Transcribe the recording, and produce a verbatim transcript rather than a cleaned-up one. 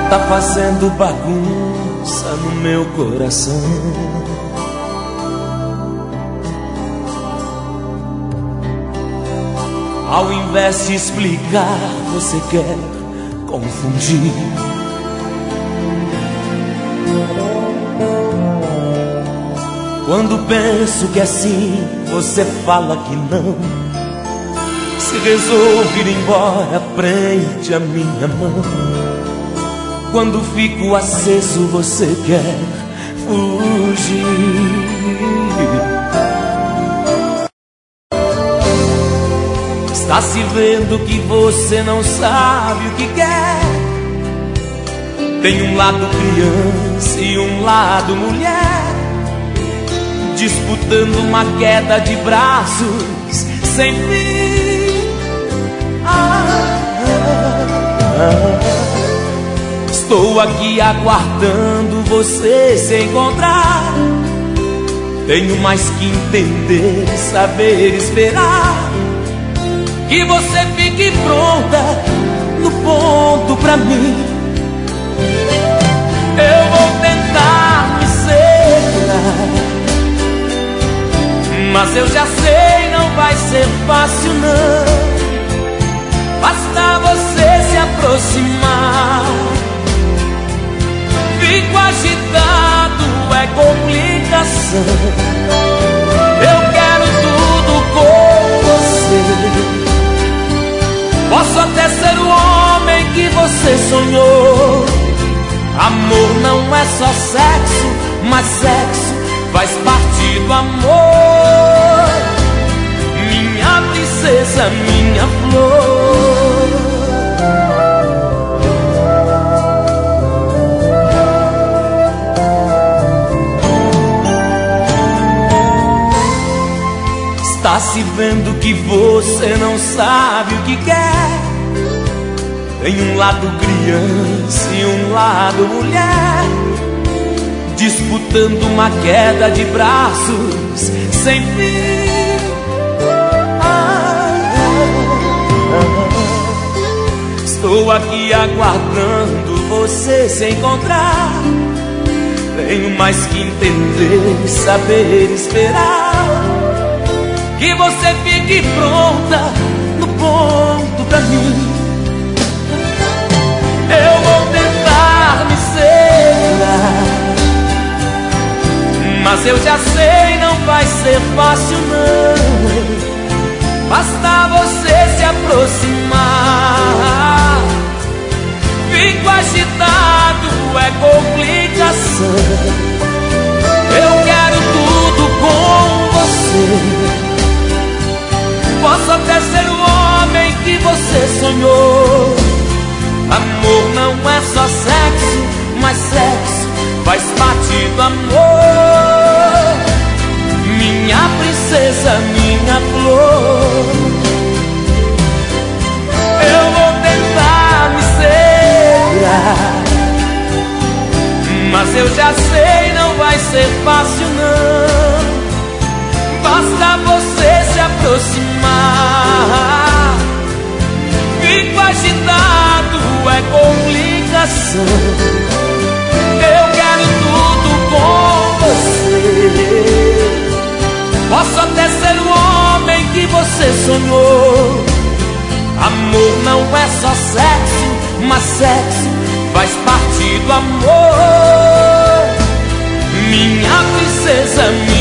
tá fazendo bagunça no meu coração. Ao invés de explicar, você quer confundir. Quando penso que é sim, você fala que não. Se resolve ir embora, prende a minha mão. Quando fico aceso, você quer fugir. Está se vendo que você não sabe o que quer. Tem um lado criança e um lado mulher, disputando uma queda de braços sem fim. Ah, ah, ah. Estou aqui aguardando você se encontrar. Tenho mais que entender, saber esperar. Que você fique pronta no ponto pra mim. Eu vou tentar me segurar, mas eu já sei, não vai ser fácil não. Basta você se aproximar. Fico agitado, é complicação. Eu quero tudo com você. Posso até ser o homem que você sonhou. Amor não é só sexo, mas sexo faz parte do amor. Minha princesa, minha flor. Está se vendo que você não sabe o que quer. Tem um lado criança e um lado mulher, disputando uma queda de braços sem fim. Ah, ah, ah. Estou aqui aguardando você se encontrar. Tenho mais que entender, saber esperar. Que você fique pronta no ponto pra mim. Eu vou tentar me segurar, mas eu já sei, não vai ser fácil não. Basta você se aproximar. Fico agitado, é complicação. Eu quero tudo com você. Posso até ser o homem que você sonhou. Amor não é só sexo, mas sexo faz parte do amor. Minha princesa, minha flor. Eu vou tentar me segurar, mas eu já sei, não vai ser fácil não. Basta você se aproximar. Fico agitado, é complicação. Eu quero tudo com você. Posso até ser o homem que você sonhou. Amor não é só sexo, mas sexo faz parte do amor. Minha princesa, minha